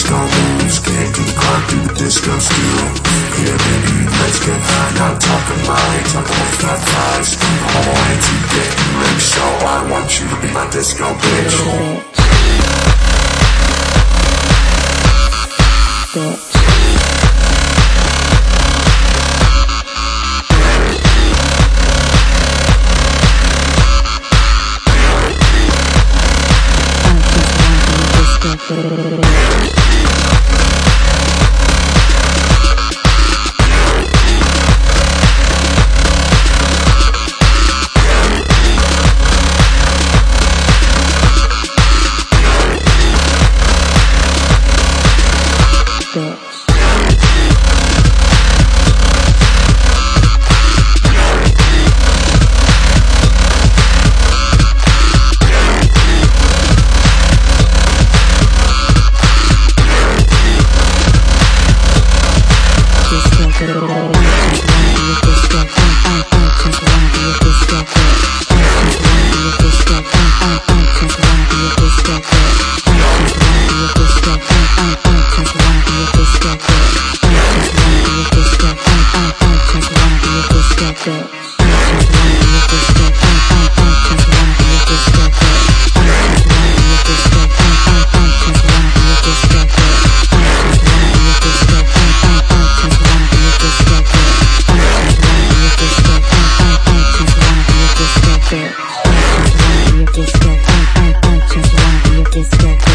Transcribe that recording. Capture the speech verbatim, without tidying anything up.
disco moves. Came to the club, do the disco steal. Yeah, baby, let's get high. Not talking money, talking about fat thighs. I wanted to get rich, so I want you to be my disco bitch. Bitch. Disco.